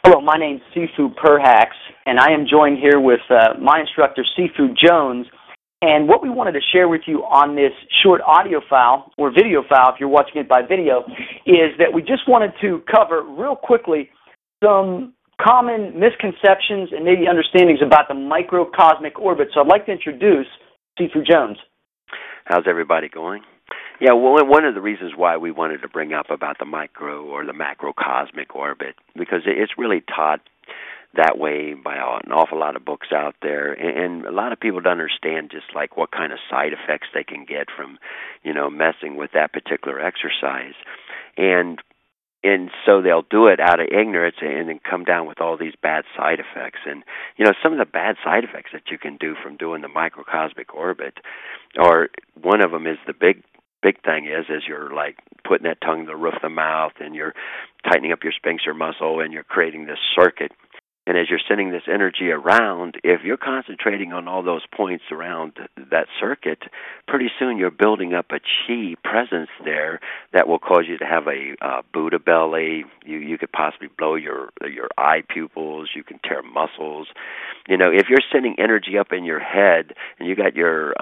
Hello, my name's Sifu Perhax, and I am joined here with my instructor, Sifu Jones. And what we wanted to share with you on this short audio file, or video file if you're watching it by video, is that we just wanted to cover real quickly some common misconceptions and maybe understandings about the microcosmic orbit. So I'd like to introduce Sifu Jones. How's everybody going? Yeah, well, one of the reasons why we wanted to bring up about the micro or the macrocosmic orbit, because it's really taught that way by an awful lot of books out there, and a lot of people don't understand just like what kind of side effects they can get from, messing with that particular exercise. And so they'll do it out of ignorance and then come down with all these bad side effects. And, some of the bad side effects that you can do from doing the microcosmic orbit, or one of them is the big thing is you're like putting that tongue to the roof of the mouth and you're tightening up your sphincter muscle and you're creating this circuit. And as you're sending this energy around, if you're concentrating on all those points around that circuit, pretty soon you're building up a chi presence there that will cause you to have a Buddha belly. You could possibly blow your eye pupils. You can tear muscles. If you're sending energy up in your head and you got your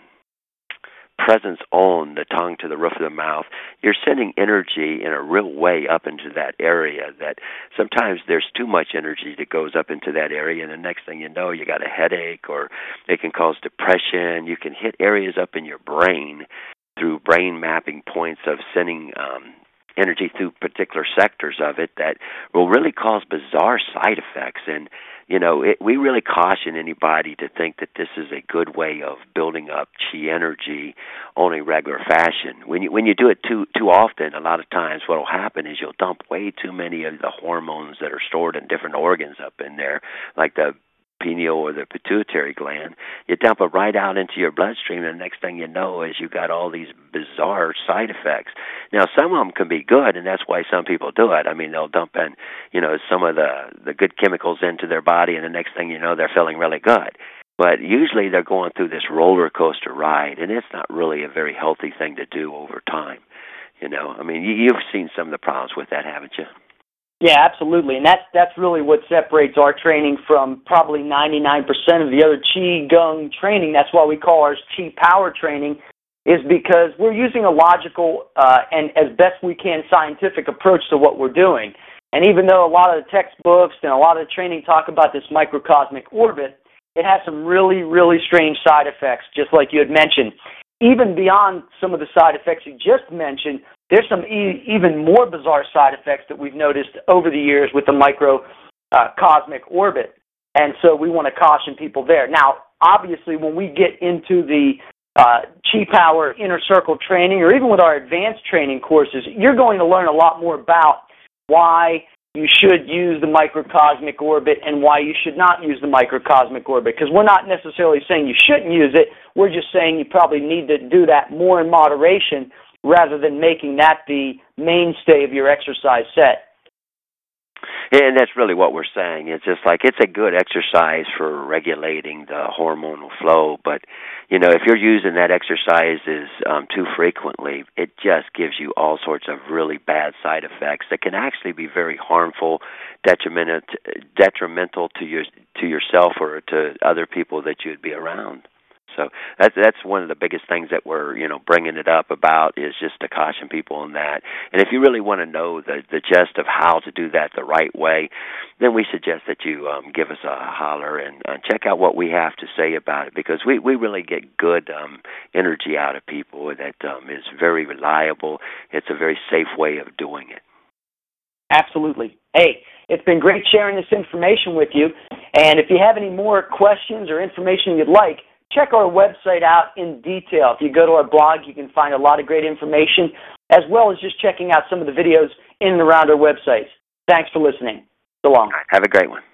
presence on the tongue to the roof of the mouth, you're sending energy in a real way up into that area that sometimes there's too much energy that goes up into that area, and the next thing you know, you got a headache, or it can cause depression. You can hit areas up in your brain through brain mapping points of sending energy through particular sectors of it that will really cause bizarre side effects. And we really caution anybody to think that this is a good way of building up chi energy on a regular fashion. When you do it too often, a lot of times what will happen is you'll dump way too many of the hormones that are stored in different organs up in there, like the pineal or the pituitary gland. You dump it right out into your bloodstream, and the next thing you know is you got all these bizarre side effects. Now, some of them can be good, and that's why some people do it. I mean, they'll dump in, some of the good chemicals into their body, and the next thing you know, they're feeling really good. But usually they're going through this roller coaster ride, and it's not really a very healthy thing to do over time. I mean, you've seen some of the problems with that, haven't you? Yeah, absolutely, and that's really what separates our training from probably 99% of the other Qigong training. That's why we call ours Qi Power training, is because we're using a logical and as best we can scientific approach to what we're doing. And even though a lot of the textbooks and a lot of the training talk about this microcosmic orbit, it has some really, really strange side effects, just like you had mentioned. Even beyond some of the side effects you just mentioned, there's some even more bizarre side effects that we've noticed over the years with the microcosmic orbit. And so we want to caution people there. Now, obviously, when we get into the Qi Power Inner Circle training, or even with our advanced training courses, you're going to learn a lot more about why you should use the microcosmic orbit and why you should not use the microcosmic orbit. Because we're not necessarily saying you shouldn't use it. We're just saying you probably need to do that more in moderation rather than making that the mainstay of your exercise set. And that's really what we're saying. It's just like it's a good exercise for regulating the hormonal flow, but, if you're using that exercises too frequently, it just gives you all sorts of really bad side effects that can actually be very harmful, detrimental to yourself or to other people that you'd be around. So that's one of the biggest things that we're, bringing it up about, is just to caution people on that. And if you really want to know the gist of how to do that the right way, then we suggest that you give us a holler and check out what we have to say about it, because we really get good energy out of people that is very reliable. It's a very safe way of doing it. Absolutely. Hey, it's been great sharing this information with you. And if you have any more questions or information you'd like, check our website out in detail. If you go to our blog, you can find a lot of great information, as well as just checking out some of the videos in and around our websites. Thanks for listening. So long. Have a great one.